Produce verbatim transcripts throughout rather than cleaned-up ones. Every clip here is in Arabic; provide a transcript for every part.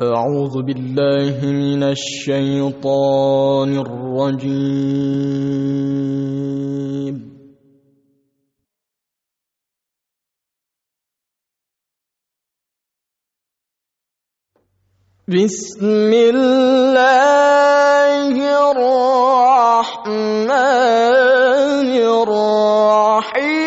أعوذ بالله من الشيطان الرجيم. بسم الله الرحمن الرحيم.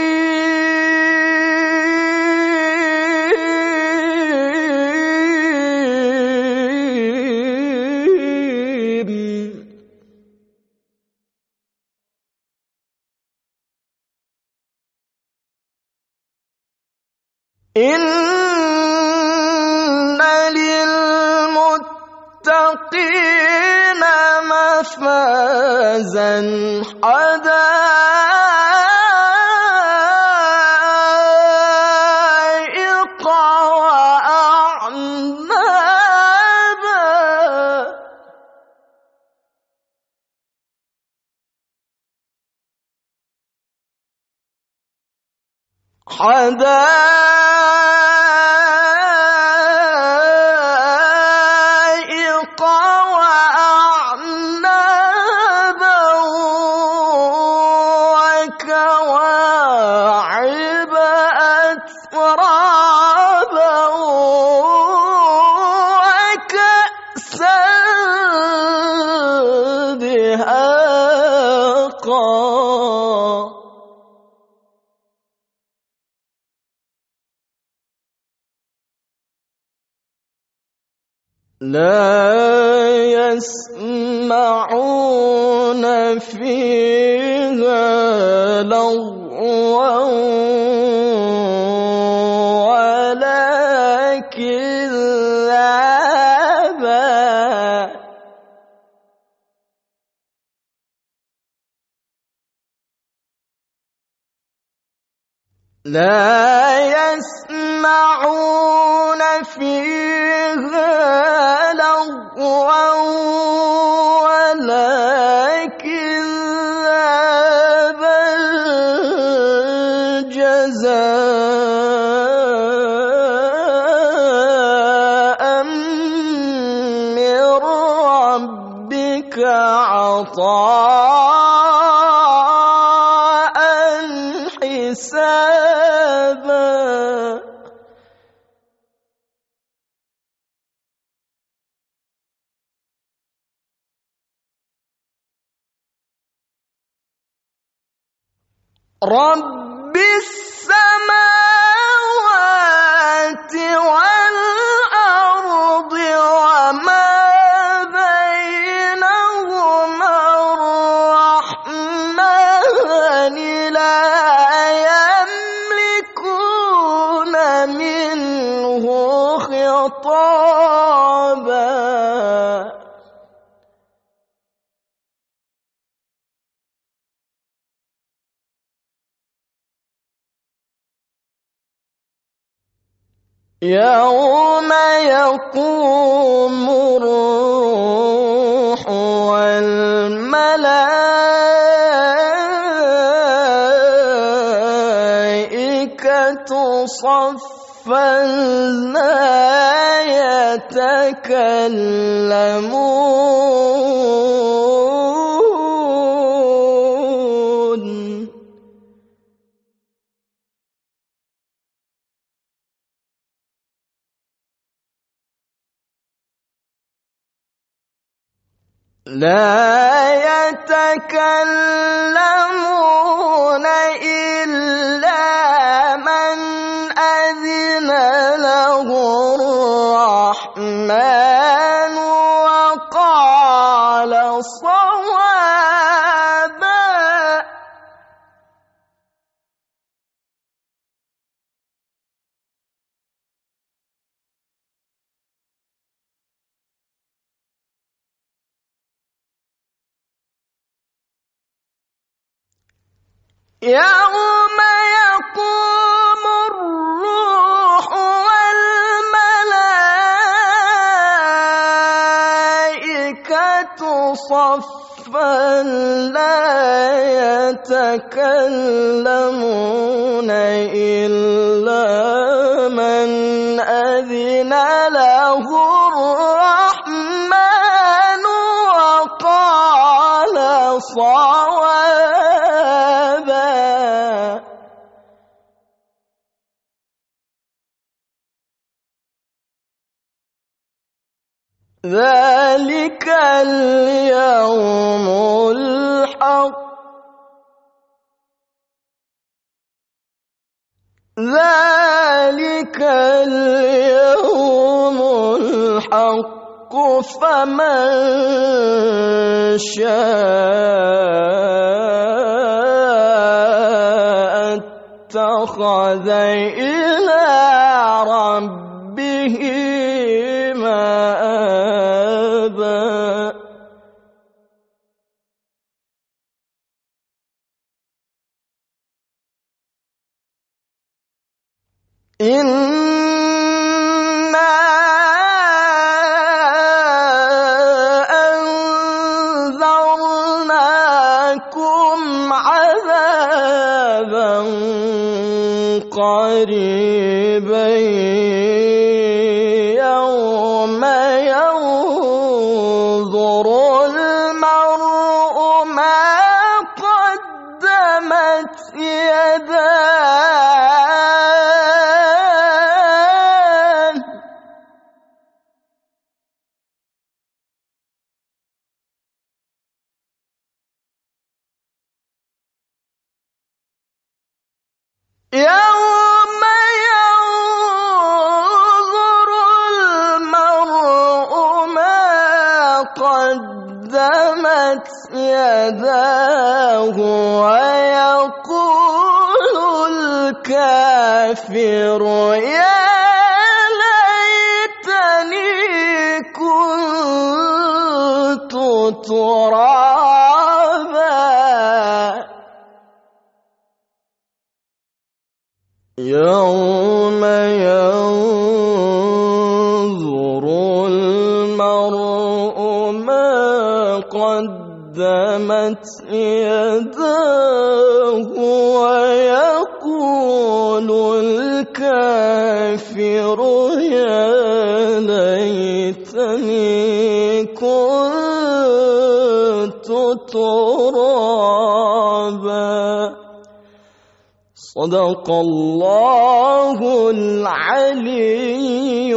إن للمتقين مفازا حدائق وأعنابا حدائق وأعنابا وكواعب أترابا وكأسا دهاقا لا يسمعون فيها لغوا ولا كذابا لا يسمعون فيها لغوا ولا كذابا جزاء من ربك عطاء حسابا. رب السماوات والأرض وما بينهما الرحمن لا يملكون منه خطابا. يوم يقوم الروح والملائكة صفا لا يتكلمون لا يتكلمون إلا من أذن له الرحمن وقال صوابا. يوم يقوم الروح والملائكة صفا لا يتكلمون إلا من أذن له الرحمن صوابا ذلك اليوم الحق ذلك اليوم الحق فمن شاء اتخذ إلى ربه مآبا إنا أنذرناكم عذابا قريبا يوم ينظر المرء ما قدمت يداه يوم ينظر المرء ما قدمت يداه ويقول الكافر يا ليتني كنت ترابا يوم ينظر المرء ما قدمت يداه ويقول الكافر يا ليتني كنت ترابا صدق الله العلي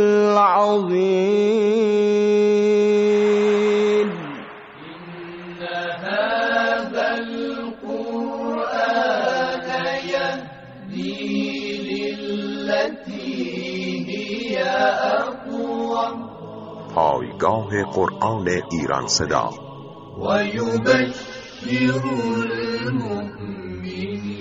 العظيم. إن هذا القرآن يهدي للتي هي أقوم پایگاه قرآن ایران صدا ويبشر المؤمنين